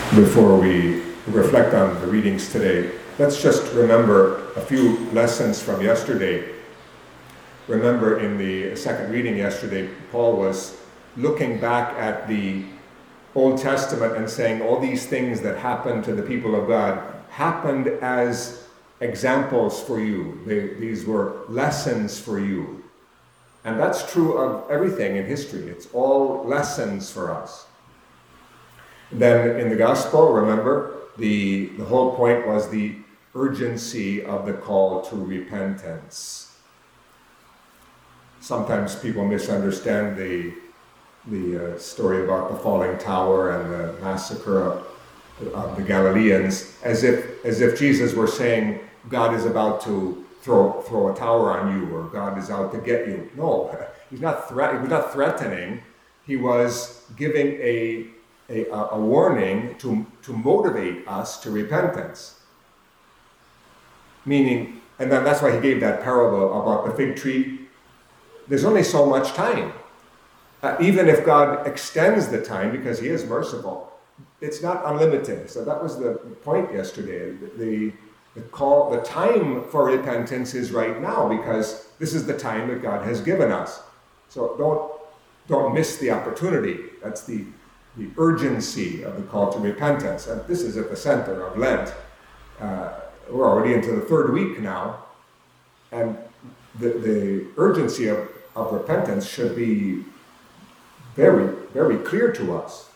Before we reflect on the readings today, let's just remember a few lessons from yesterday. Remember, in the second reading yesterday, Paul was looking back at the Old Testament and saying all these things that happened to the people of God happened as examples for you. These were lessons for you. And that's true of everything in history. It's all lessons for us. Then in the gospel, remember, the whole point was the urgency of the call to repentance. Sometimes people misunderstand the story about the falling tower and the massacre of the Galileans as if Jesus were saying God is about to throw a tower on you, or God is out to get you. No, he was not threatening. He was giving a warning to motivate us to repentance. Meaning, and then that's why he gave that parable about the fig tree. There's only so much time. Even if God extends the time, because he is merciful, it's not unlimited. So that was the point yesterday. The time for repentance is right now, because this is the time that God has given us. So don't miss the opportunity. That's the urgency of the call to repentance. And this is at the center of Lent. We're already into the third week now. And the urgency of repentance should be very, very clear to us.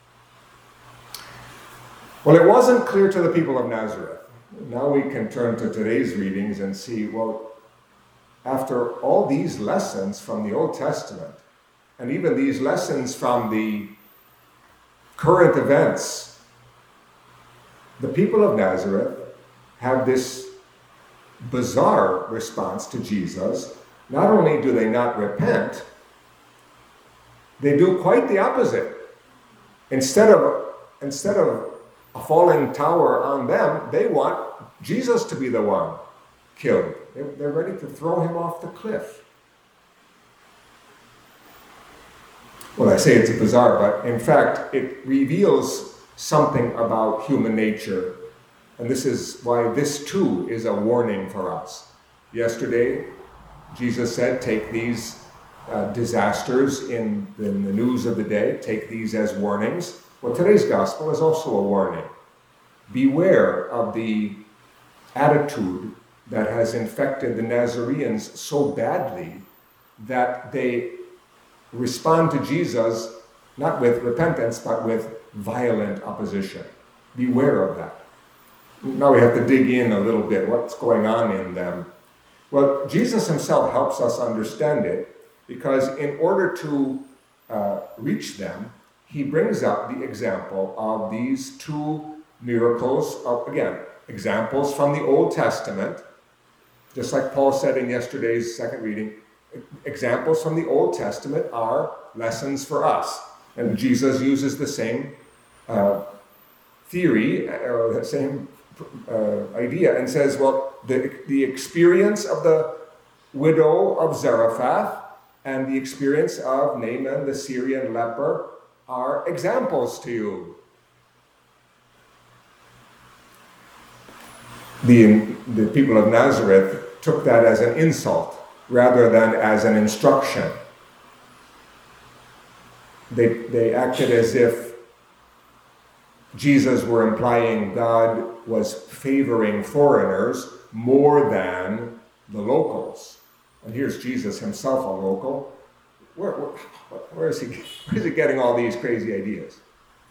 Well, it wasn't clear to the people of Nazareth. Now we can turn to today's readings and see, well, after all these lessons from the Old Testament, and even these lessons from the current events, the people of Nazareth have this bizarre response to Jesus. Not only do they not repent, they do quite the opposite. Instead of a falling tower on them, they want Jesus to be the one killed. They're ready to throw him off the cliff. Well, I say it's bizarre, but in fact, it reveals something about human nature. And this is why this too is a warning for us. Yesterday, Jesus said, take these disasters in the news of the day, take these as warnings. Well, today's gospel is also a warning. Beware of the attitude that has infected the Nazarenes so badly that they respond to Jesus not with repentance, but with violent opposition. Beware of that. Now we have to dig in a little bit. What's going on in them? Well, Jesus himself helps us understand it, because in order to reach them, he brings up the example of these two miracles, again, examples from the Old Testament, just like Paul said in yesterday's second reading. Examples from the Old Testament are lessons for us. And Jesus uses the same theory, or the same idea, and says, well, the experience of the widow of Zarephath and the experience of Naaman, the Syrian leper, are examples to you. The people of Nazareth took that as an insult rather than as an instruction. They acted as if Jesus were implying God was favoring foreigners more than the locals. And here's Jesus himself a local. Where is he getting all these crazy ideas?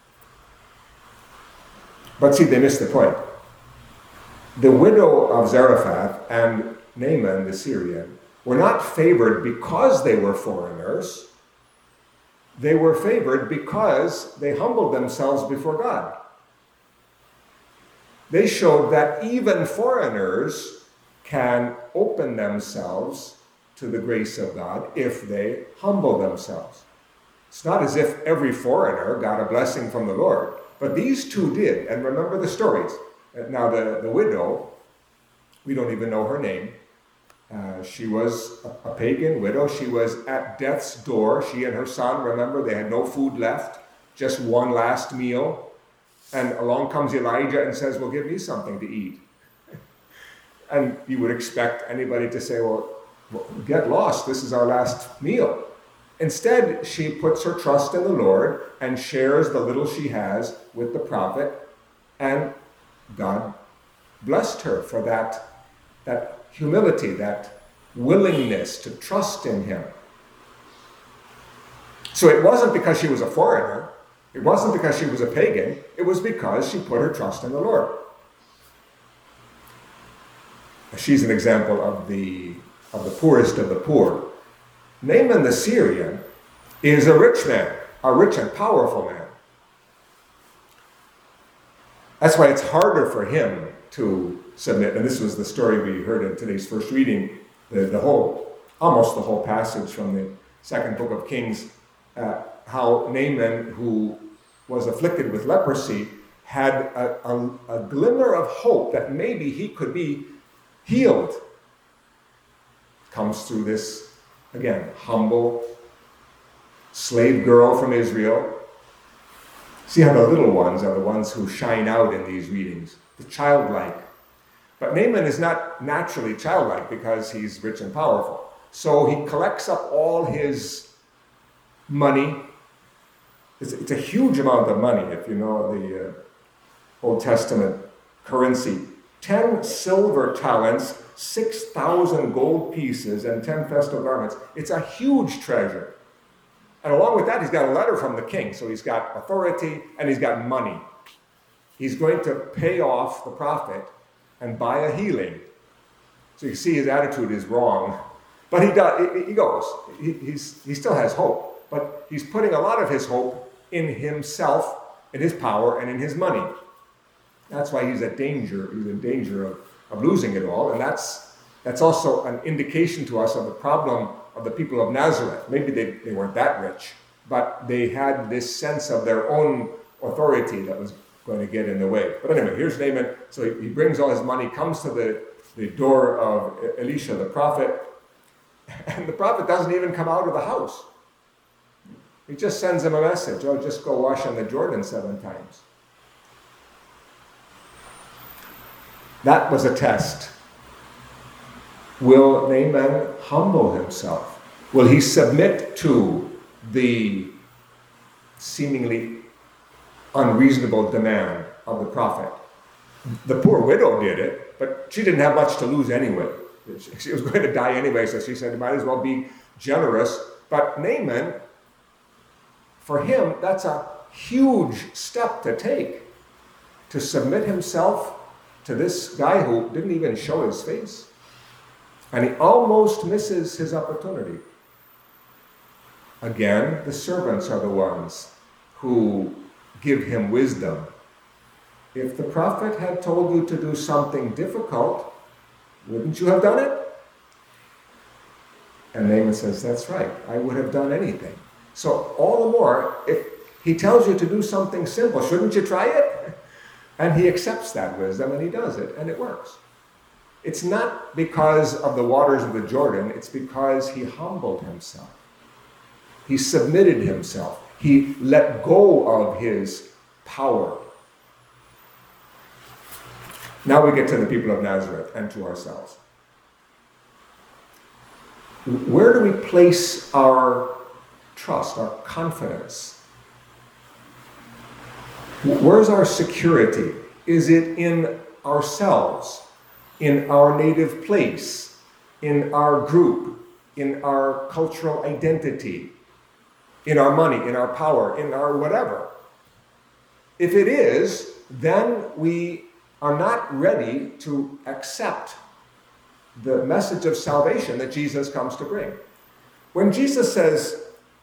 But see, they missed the point. The widow of Zarephath and Naaman the Syrian were not favored because they were foreigners. They were favored because they humbled themselves before God. They showed that even foreigners can open themselves to the grace of God if they humble themselves. It's not as if every foreigner got a blessing from the Lord, but these two did. And remember the stories. Now the widow, we don't even know her name. She was a pagan widow. She was at death's door. She and her son, remember, they had no food left, just one last meal. And along comes Elijah and says, well, give me something to eat. And you would expect anybody to say, well, get lost, this is our last meal. Instead, she puts her trust in the Lord and shares the little she has with the prophet, and God blessed her for that humility, that willingness to trust in him. So it wasn't because she was a foreigner, it wasn't because she was a pagan, it was because she put her trust in the Lord. She's an example of the poorest of the poor. Naaman the Syrian is a rich man, a rich and powerful man. That's why it's harder for him to submit. And this was the story we heard in today's first reading, almost the whole passage from the second book of Kings, how Naaman, who was afflicted with leprosy, had a glimmer of hope that maybe he could be healed. Comes through this, again, humble slave girl from Israel. See how the little ones are the ones who shine out in these readings, the childlike. But Naaman is not naturally childlike because he's rich and powerful. So he collects up all his money. It's a huge amount of money, if you know the Old Testament currency. 10 silver talents, 6,000 gold pieces, and 10 festal garments. It's a huge treasure. And along with that, he's got a letter from the king. So he's got authority and he's got money. He's going to pay off the prophet and buy a healing. So you see his attitude is wrong. But he goes. He still has hope. But he's putting a lot of his hope in himself, in his power, and in his money. That's why he's in danger of losing it all. And that's also an indication to us of the problem of the people of Nazareth. Maybe they weren't that rich, but they had this sense of their own authority that was going to get in the way. But anyway, here's Naaman. So he brings all his money, comes to the door of Elisha the prophet, and the prophet doesn't even come out of the house. He just sends him a message. Oh, just go wash in the Jordan 7 times. That was a test. Will Naaman humble himself? Will he submit to the seemingly unreasonable demand of the prophet? The poor widow did it, but she didn't have much to lose anyway. She was going to die anyway, so she said, might as well be generous. But Naaman, for him, that's a huge step to take, to submit himself to this guy who didn't even show his face. And he almost misses his opportunity. Again, the servants are the ones who give him wisdom. If the prophet had told you to do something difficult, wouldn't you have done it? And Naaman says, that's right, I would have done anything. So all the more, if he tells you to do something simple, shouldn't you try it? And he accepts that wisdom and he does it, and it works. It's not because of the waters of the Jordan, it's because he humbled himself. He submitted himself. He let go of his power. Now we get to the people of Nazareth and to ourselves. Where do we place our trust, our confidence? Where's our security? Is it in ourselves, in our native place, in our group, in our cultural identity, in our money, in our power, in our whatever? If it is, then we are not ready to accept the message of salvation that Jesus comes to bring. When Jesus says,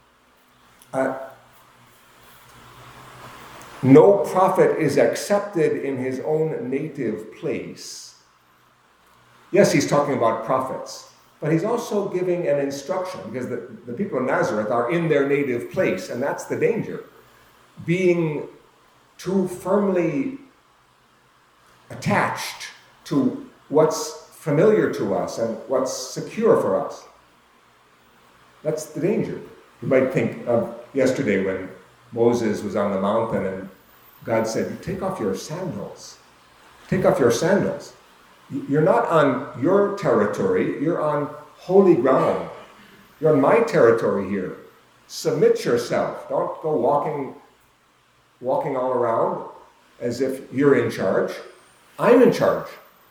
no prophet is accepted in his own native place. Yes, he's talking about prophets, but he's also giving an instruction, because the people of Nazareth are in their native place, and that's the danger. Being too firmly attached to what's familiar to us and what's secure for us. That's the danger. You might think of yesterday when Moses was on the mountain and God said, take off your sandals. Take off your sandals. You're not on your territory, you're on holy ground. You're on my territory here. Submit yourself. Don't go walking all around as if you're in charge. I'm in charge.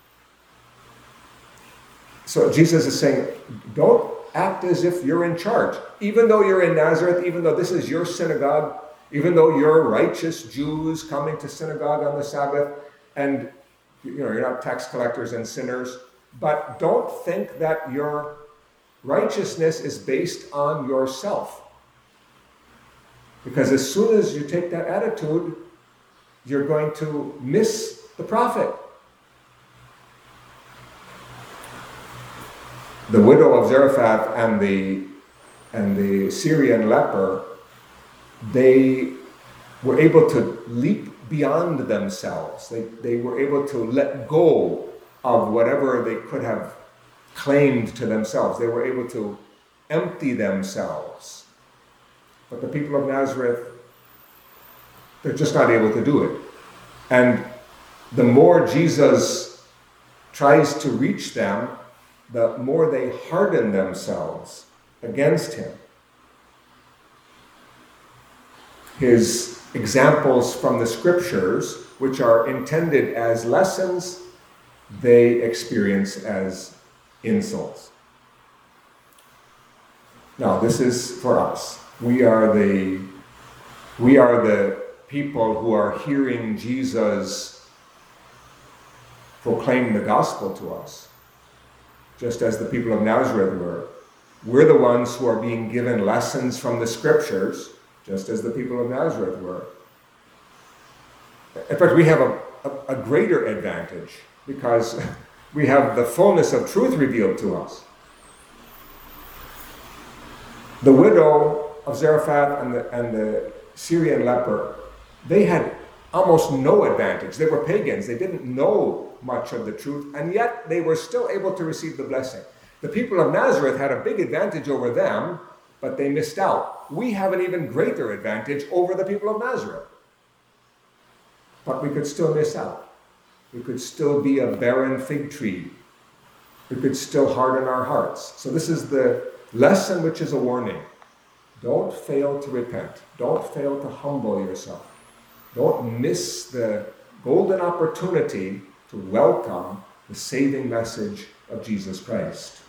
So Jesus is saying, don't act as if you're in charge. Even though you're in Nazareth, even though this is your synagogue, even though you're righteous Jews coming to synagogue on the Sabbath, and you're not tax collectors and sinners, but don't think that your righteousness is based on yourself. Because as soon as you take that attitude, you're going to miss the prophet. The widow of Zarephath and the Syrian leper, they were able to leap beyond themselves. They were able to let go of whatever they could have claimed to themselves. They were able to empty themselves. But the people of Nazareth, they're just not able to do it. And the more Jesus tries to reach them, the more they harden themselves against him. His examples from the scriptures, which are intended as lessons, they experience as insults. Now, this is for us. We are the people who are hearing Jesus proclaim the gospel to us, just as the people of Nazareth were. We're the ones who are being given lessons from the scriptures, just as the people of Nazareth were. In fact, we have a greater advantage because we have the fullness of truth revealed to us. The widow of Zarephath and the Syrian leper, they had almost no advantage. They were pagans. They didn't know much of the truth, and yet they were still able to receive the blessing. The people of Nazareth had a big advantage over them, but they missed out. We have an even greater advantage over the people of Nazareth. But we could still miss out. We could still be a barren fig tree. We could still harden our hearts. So this is the lesson, which is a warning. Don't fail to repent. Don't fail to humble yourself. Don't miss the golden opportunity to welcome the saving message of Jesus Christ.